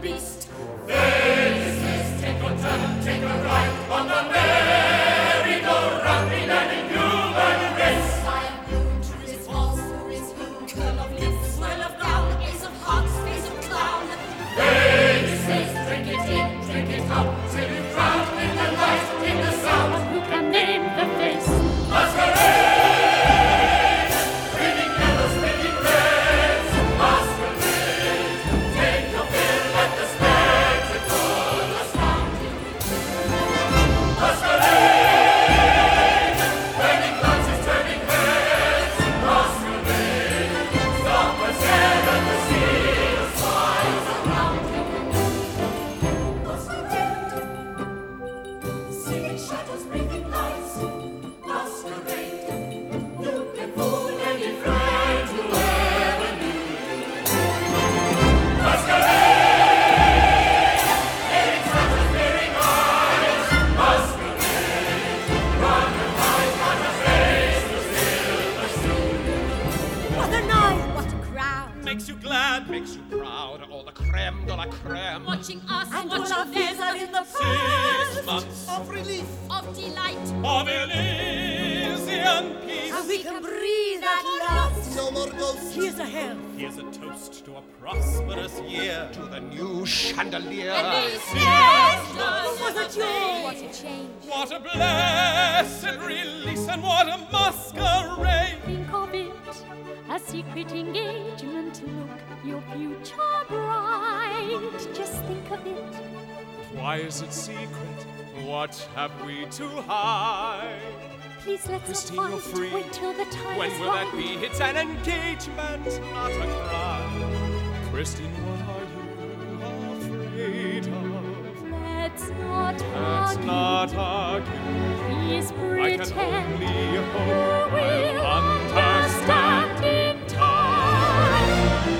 beast. Faces, take a turn, take a ride on the merry-go-round in an inhuman race. I am blue, true is false, who is who? Curl of lips, swirl of gown, ace of hearts, face of clown. Faces, drink it in, drink it out, till you drown in the light, in the sound. Who can name the face? Masquerade, breathing yellows, breathing reds. Masquerade, take your fill at the spectacle astounding. Masquerade, burning glances, turning heads. Masquerade, stop and stare at the sea of smiles around you. Masquerade, seeing shadows, breathing lights. Masquerade, you can fool any friend you ever knew. Masquerade, hearing sounds and hearing eyes. Masquerade, run and hide, run and face the silver sea. What a night, what a crowd! Makes you glad, makes you proud, all the creme de la creme. Watching us, And all watching our fears them. are in the 6 past, months Of relief. Of delight. of Elysian peace. and we can breathe at last. No more ghosts. Here's a health. Here's a toast to a prosperous year, to the new chandelier. And these What a joy! What a change. What a blessed release and what a masquerade! Think of it, a secret engagement. Look, your future bride. Just think of it. Why is it secret? What have we to hide? Please let's Christine, not you're fight. free. Wait till the time When is will that right. be? It's an engagement, not a crime. Christine, what are you afraid of? Let's not Let's argue. not argue. Please I can pretend only you hope will I'll understand in time.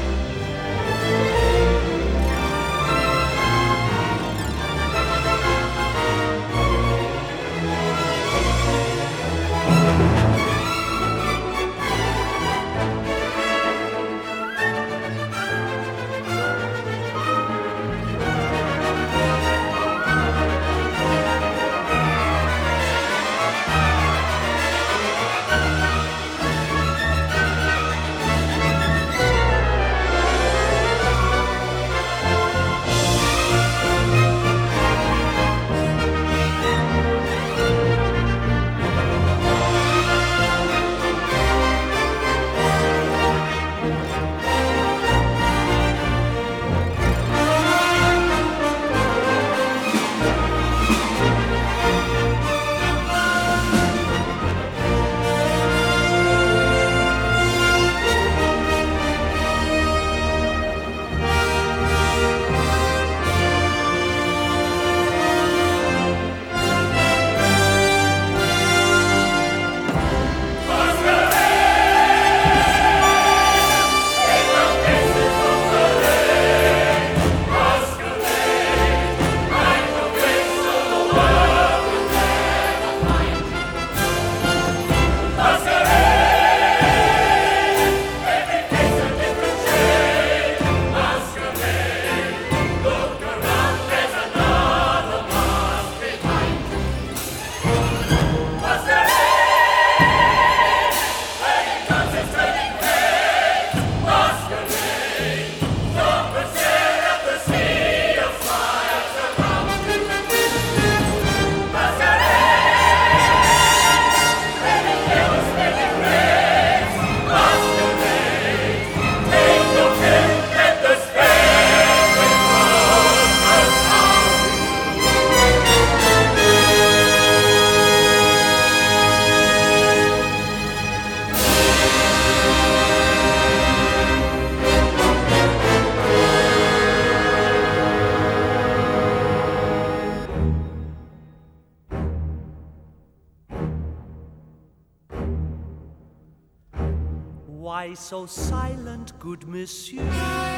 Why so silent, good messieurs?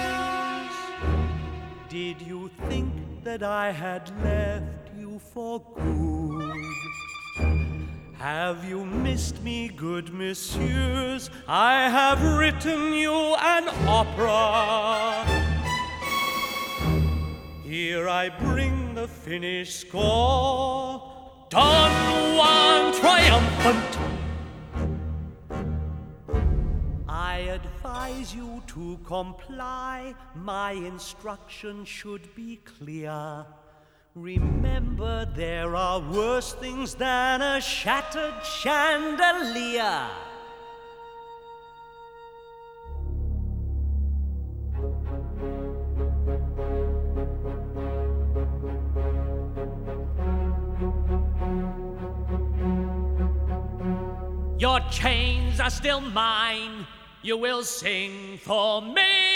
Did you think that I had left you for good? Have you missed me, good messieurs? I have written you an opera. Here I bring the finished score. Don Juan triumphant. I advise you to comply. My instruction should be clear. Remember, there are worse things than a shattered chandelier. Your chains are still mine. You will sing for me.